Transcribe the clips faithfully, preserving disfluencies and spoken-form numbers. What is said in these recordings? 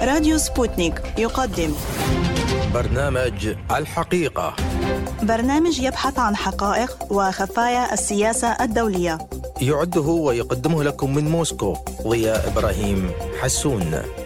راديو سبوتنيك يقدم برنامج الحقيقة، برنامج يبحث عن حقائق وخفايا السياسة الدولية. يعده ويقدمه لكم من موسكو ضياء إبراهيم حسون.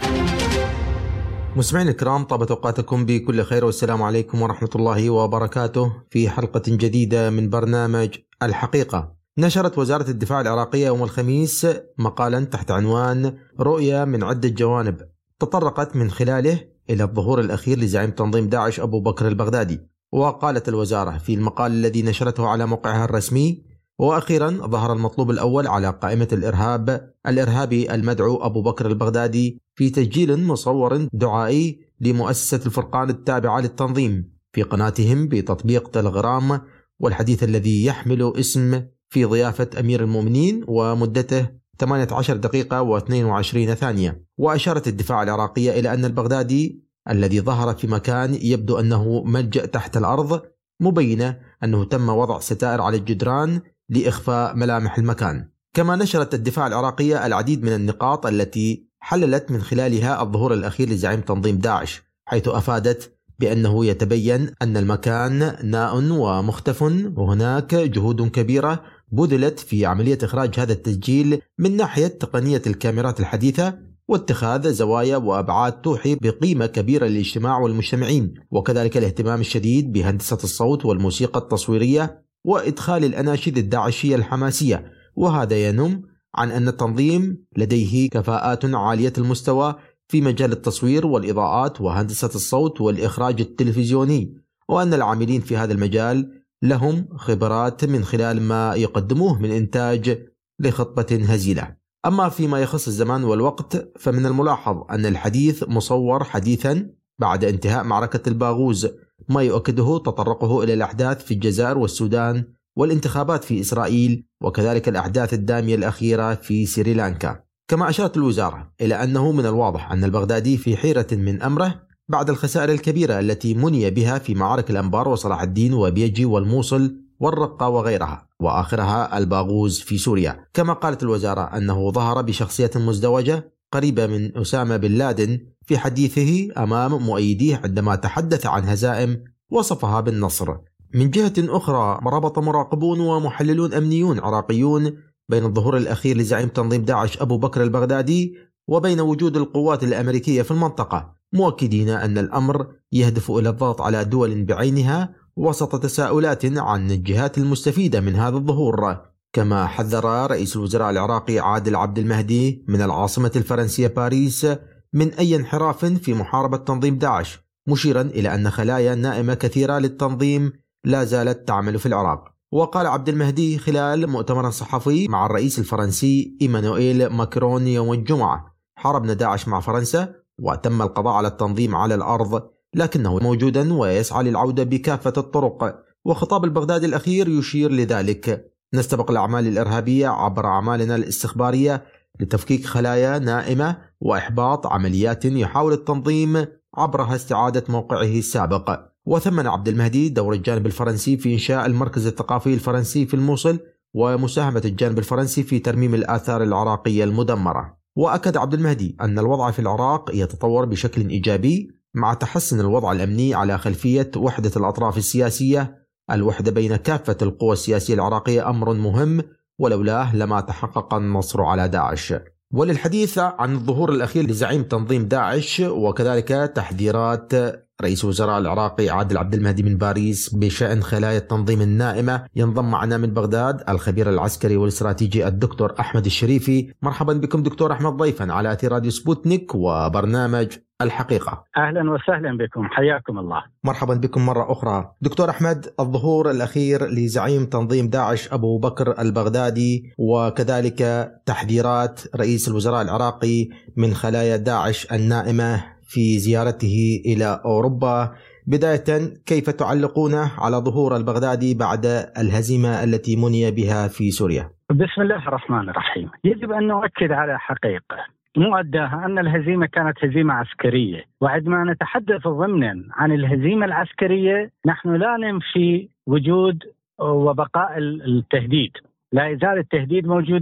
مستمعينا الكرام، طابت أوقاتكم بكل خير والسلام عليكم ورحمة الله وبركاته. في حلقة جديدة من برنامج الحقيقة، نشرت وزارة الدفاع العراقية يوم الخميس مقالا تحت عنوان رؤية من عدة جوانب، تطرقت من خلاله إلى الظهور الأخير لزعيم تنظيم داعش أبو بكر البغدادي. وقالت الوزارة في المقال الذي نشرته على موقعها الرسمي: وأخيرا ظهر المطلوب الأول على قائمة الإرهاب الإرهابي المدعو أبو بكر البغدادي في تسجيل مصور دعائي لمؤسسة الفرقان التابعة للتنظيم في قناتهم بتطبيق تلغرام، والحديث الذي يحمل اسم في ضيافة أمير المؤمنين ومدته ثمانية عشر دقيقة واثنين وعشرين ثانية. وأشارت الدفاع العراقية إلى أن البغدادي الذي ظهر في مكان يبدو أنه ملجأ تحت الأرض، مبينة أنه تم وضع ستائر على الجدران لإخفاء ملامح المكان. كما نشرت الدفاع العراقية العديد من النقاط التي حللت من خلالها الظهور الأخير لزعيم تنظيم داعش، حيث أفادت بأنه يتبين أن المكان ناء ومختف، وهناك جهود كبيرة بذلت في عملية إخراج هذا التسجيل من ناحية تقنية الكاميرات الحديثة واتخاذ زوايا وأبعاد توحي بقيمة كبيرة للاجتماع والمجتمعين، وكذلك الاهتمام الشديد بهندسة الصوت والموسيقى التصويرية وإدخال الأناشيد الداعشية الحماسية. وهذا ينم عن أن التنظيم لديه كفاءات عالية المستوى في مجال التصوير والإضاءات وهندسة الصوت والإخراج التلفزيوني، وأن العاملين في هذا المجال لهم خبرات من خلال ما يقدموه من إنتاج لخطة هزيلة. أما فيما يخص الزمان والوقت، فمن الملاحظ أن الحديث مصور حديثا بعد انتهاء معركة الباغوز، ما يؤكده تطرقه إلى الأحداث في الجزائر والسودان والانتخابات في إسرائيل، وكذلك الأحداث الدامية الأخيرة في سريلانكا. كما أشارت الوزارة إلى أنه من الواضح أن البغدادي في حيرة من أمره بعد الخسائر الكبيرة التي مني بها في معارك الأنبار وصلاح الدين وبيجي والموصل والرقة وغيرها، وآخرها الباغوز في سوريا. كما قالت الوزارة أنه ظهر بشخصية مزدوجة قريبة من أسامة بن لادن في حديثه أمام مؤيديه عندما تحدث عن هزائم وصفها بالنصر. من جهة أخرى، ربط مراقبون ومحللون أمنيون عراقيون بين الظهور الأخير لزعيم تنظيم داعش أبو بكر البغدادي وبين وجود القوات الأمريكية في المنطقة، مؤكدين أن الأمر يهدف إلى الضغط على دول بعينها وسط تساؤلات عن الجهات المستفيدة من هذا الظهور. كما حذر رئيس الوزراء العراقي عادل عبد المهدي من العاصمة الفرنسية باريس من أي انحراف في محاربة تنظيم داعش، مشيرا إلى أن خلايا نائمة كثيرة للتنظيم لا زالت تعمل في العراق. وقال عبد المهدي خلال مؤتمر صحفي مع الرئيس الفرنسي إيمانويل ماكرون يوم الجمعة: حاربنا داعش مع فرنسا وتم القضاء على التنظيم على الأرض، لكنه موجودا ويسعى للعودة بكافة الطرق. وخطاب البغدادي الأخير يشير لذلك: نستبق الأعمال الإرهابية عبر أعمالنا الاستخبارية لتفكيك خلايا نائمة وإحباط عمليات يحاول التنظيم عبرها استعادة موقعه السابق. وثمن عبد المهدي دور الجانب الفرنسي في إنشاء المركز الثقافي الفرنسي في الموصل ومساهمة الجانب الفرنسي في ترميم الآثار العراقية المدمرة. وأكد عبد المهدي أن الوضع في العراق يتطور بشكل إيجابي مع تحسن الوضع الأمني على خلفية وحدة الأطراف السياسية. الوحدة بين كافة القوى السياسية العراقية أمر مهم، ولولاه لما تحقق النصر على داعش. وللحديث عن الظهور الأخير لزعيم تنظيم داعش وكذلك تحذيرات رئيس الوزراء العراقي عادل عبد المهدي من باريس بشأن خلايا التنظيم النائمة، ينضم معنا من بغداد الخبير العسكري والاستراتيجي الدكتور أحمد الشريفي. مرحبا بكم دكتور أحمد ضيفا على أثير راديو سبوتنيك وبرنامج الحقيقة. أهلا وسهلا بكم، حياكم الله. مرحبا بكم مرة أخرى. دكتور أحمد، الظهور الأخير لزعيم تنظيم داعش أبو بكر البغدادي وكذلك تحذيرات رئيس الوزراء العراقي من خلايا داعش النائمة في زيارته إلى أوروبا، بداية كيف تعلقون على ظهور البغدادي بعد الهزيمة التي مني بها في سوريا؟ بسم الله الرحمن الرحيم. يجب أن نؤكد على حقيقة مؤداها أن الهزيمة كانت هزيمة عسكرية، وعندما نتحدث ضمنا عن الهزيمة العسكرية نحن لا ننفي وجود وبقاء التهديد، لا يزال التهديد موجودا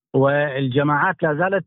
والجماعات لا زالت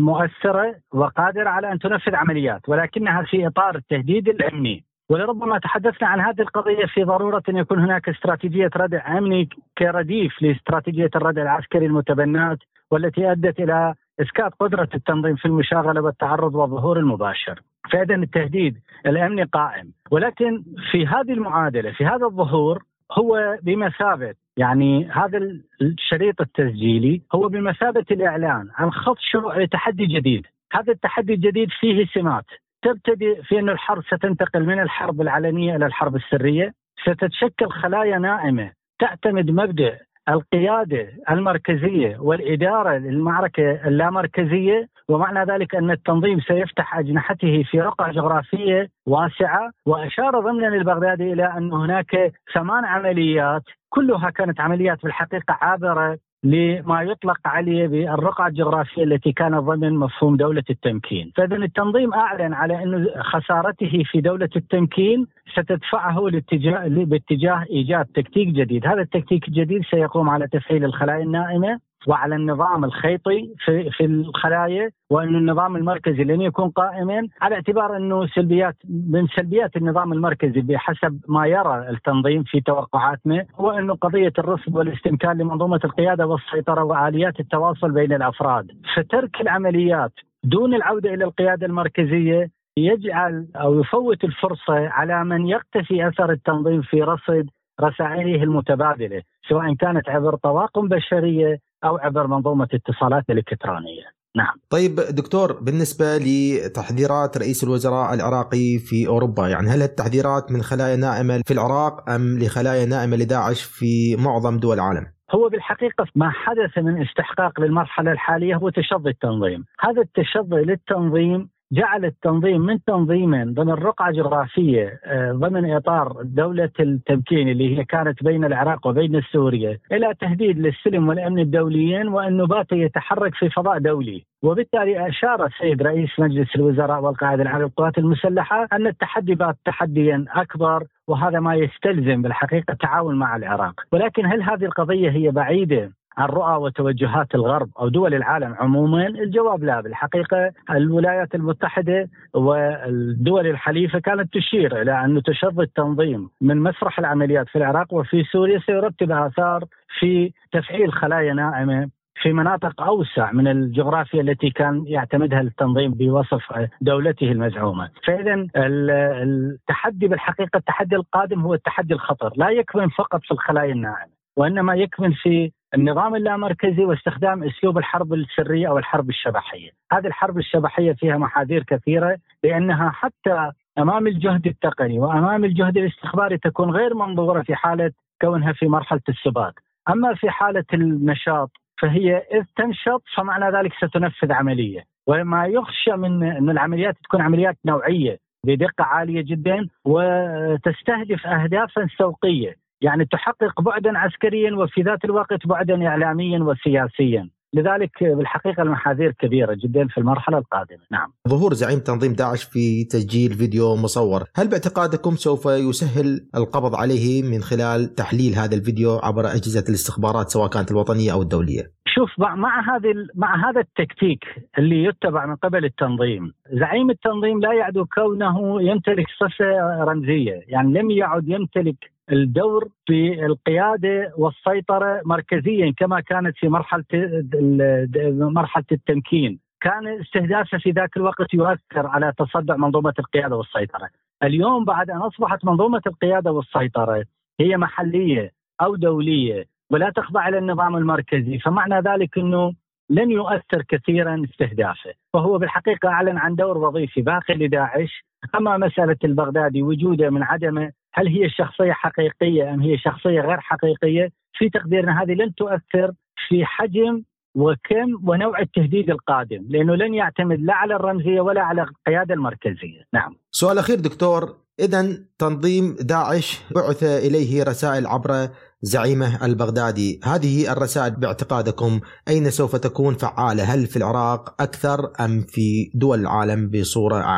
مؤثرة وقادرة على أن تنفذ عمليات، ولكنها في إطار التهديد الأمني. ولربما تحدثنا عن هذه القضية في ضرورة أن يكون هناك استراتيجية ردع أمني كرديف لاستراتيجية الردع العسكري المتبنات، والتي أدت إلى إسكات قدرة التنظيم في المشاغلة والتعرض والظهور المباشر. فإذا التهديد الأمني قائم، ولكن في هذه المعادلة، في هذا الظهور، هو بمثابة يعني هذا الشريط التسجيلي هو بمثابة الإعلان عن خط شروع لتحدي جديد. هذا التحدي الجديد فيه سمات تبتدئ في أن الحرب ستنتقل من الحرب العلنية إلى الحرب السرية، ستتشكل خلايا نائمة تعتمد مبدأ القيادة المركزية والإدارة للمعركة اللامركزية، ومعنى ذلك أن التنظيم سيفتح أجنحته في رقعة جغرافية واسعة. وأشار ضمنا البغدادي إلى أن هناك ثمان عمليات كلها كانت عمليات بالحقيقة عابرة لما يطلق عليه بالرقعة الجغرافية التي كانت ضمن مفهوم دولة التمكين. فإذا التنظيم أعلن على أن خسارته في دولة التمكين ستدفعه لاتجاه باتجاه إيجاد تكتيك جديد. هذا التكتيك الجديد سيقوم على تفعيل الخلايا النائمة وعلى النظام الخيطي في في الخلايا، وأن النظام المركزي لن يكون قائما، على اعتبار أنه سلبيات من سلبيات النظام المركزي بحسب ما يرى التنظيم في توقعاتنا هو أنه قضية الرصد والاستمكان لمنظومة القيادة والسيطرة وآليات التواصل بين الأفراد. فترك العمليات دون العودة إلى القيادة المركزية يجعل أو يفوت الفرصة على من يقتفي أثر التنظيم في رصد رسائله المتبادلة، سواء كانت عبر طواقم بشرية أو عبر منظومة اتصالات الإلكترونية. نعم. طيب دكتور، بالنسبة لتحذيرات رئيس الوزراء العراقي في أوروبا، يعني هل التحذيرات من خلايا نائمة في العراق أم لخلايا نائمة لداعش في معظم دول العالم؟ هو بالحقيقة ما حدث من استحقاق للمرحلة الحالية هو تشظي التنظيم. هذا التشظي للتنظيم جعل التنظيم من تنظيما ضمن رقعة جغرافية ضمن إطار دولة التمكين اللي هي كانت بين العراق وبين سوريا إلى تهديد للسلم والأمن الدوليين، وأنه بات يتحرك في فضاء دولي. وبالتالي أشار السيد رئيس مجلس الوزراء والقائد العام للقوات المسلحة أن التحدي بات تحديا أكبر، وهذا ما يستلزم بالحقيقة التعاون مع العراق. ولكن هل هذه القضية هي بعيدة عن رؤى وتوجهات الغرب أو دول العالم عموما؟ الجواب لا. بالحقيقة الولايات المتحدة والدول الحليفة كانت تشير إلى أن تشظي التنظيم من مسرح العمليات في العراق وفي سوريا سيرتب آثار في تفعيل خلايا نائمة في مناطق أوسع من الجغرافيا التي كان يعتمدها التنظيم بوصف دولته المزعومة. فإذا التحدي بالحقيقة التحدي القادم هو التحدي الخطر، لا يكمن فقط في الخلايا الناعمة، وإنما يكمن في النظام اللامركزي واستخدام أسلوب الحرب السرية أو الحرب الشبحية. هذه الحرب الشبحية فيها محاذير كثيرة، لأنها حتى أمام الجهد التقني وأمام الجهد الاستخباري تكون غير منظورة في حالة كونها في مرحلة السباق. أما في حالة النشاط فهي إذ تنشط فمعنى ذلك ستنفذ عملية، وما يخشى من أن العمليات تكون عمليات نوعية بدقة عالية جدا وتستهدف أهدافا سوقية، يعني تحقق بعدا عسكريا وفي ذات الوقت بعدا إعلاميا وسياسيا. لذلك بالحقيقة المحاذير كبيرة جدا في المرحلة القادمة. نعم. ظهور زعيم تنظيم داعش في تسجيل فيديو مصور، هل باعتقادكم سوف يسهل القبض عليه من خلال تحليل هذا الفيديو عبر أجهزة الاستخبارات سواء كانت الوطنية أو الدولية؟ شوف، مع هذه مع هذا التكتيك اللي يتبع من قبل التنظيم، زعيم التنظيم لا يعد كونه يمتلك صفة رمزية، يعني لم يعد يمتلك الدور في القيادة والسيطرة مركزيا كما كانت في مرحلة مرحلة التمكين. كان استهدافه في ذاك الوقت يؤثر على تصدع منظومة القيادة والسيطرة. اليوم بعد أن أصبحت منظومة القيادة والسيطرة هي محلية أو دولية ولا تخضع إلى النظام المركزي، فمعنى ذلك أنه لن يؤثر كثيرا استهدافه، فهو بالحقيقة أعلن عن دور وظيفي باقي لداعش. أما مسألة البغدادي وجوده من عدمه، هل هي شخصية حقيقية أم هي شخصية غير حقيقية؟ في تقديرنا هذه لن تؤثر في حجم وكم ونوع التهديد القادم، لأنه لن يعتمد لا على الرمزية ولا على القيادة المركزية. نعم. سؤال أخير دكتور، إذن تنظيم داعش بعث إليه رسائل عبر زعيمه البغدادي، هذه الرسائل باعتقادكم أين سوف تكون فعالة؟ هل في العراق أكثر أم في دول العالم بصورة عامة؟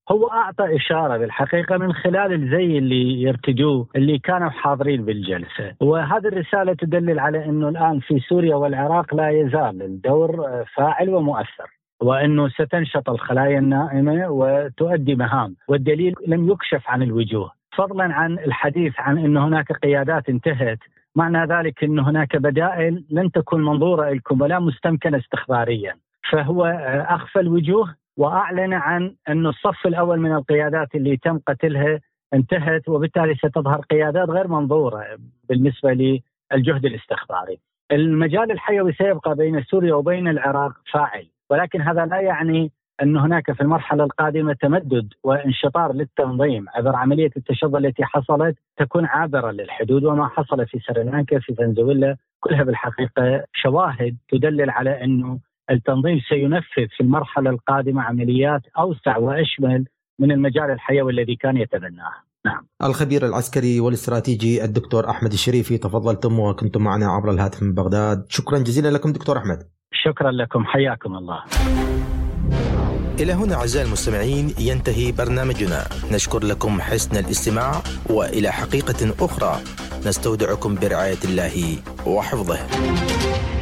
هو أعطى إشارة بالحقيقة من خلال الزي اللي يرتدوه اللي كانوا حاضرين بالجلسة، وهذه الرسالة تدلل على أنه الآن في سوريا والعراق لا يزال الدور فاعل ومؤثر، وأنه ستنشط الخلايا النائمة وتؤدي مهام، والدليل لم يكشف عن الوجوه. فضلا عن الحديث عن أن هناك قيادات انتهت، معنى ذلك أن هناك بدائل لن تكون منظورة لكم ولا مستمكنة استخباريا. فهو أخفى الوجوه وأعلن عن أن الصف الأول من القيادات اللي تم قتلها انتهت، وبالتالي ستظهر قيادات غير منظورة بالنسبة للجهد الاستخباري. المجال الحيوي سيبقى بين سوريا وبين العراق فاعل، ولكن هذا لا يعني أن هناك في المرحلة القادمة تمدد وانشطار للتنظيم عبر عملية التشظي التي حصلت تكون عابرة للحدود، وما حصل في سريلانكا في فنزويلا كلها بالحقيقة شواهد تدلل على أنه التنظيم سينفذ في المرحلة القادمة عمليات أوسع وأشمل من المجال الحيوي الذي كان يتبناه. نعم. الخبير العسكري والاستراتيجي الدكتور أحمد الشريفي، تفضلتم وكنتم معنا عبر الهاتف من بغداد. شكرا جزيلا لكم دكتور أحمد. شكرا لكم، حياكم الله. إلى هنا أعزائي المستمعين ينتهي برنامجنا، نشكر لكم حسن الاستماع، وإلى حقيقة أخرى نستودعكم برعاية الله وحفظه.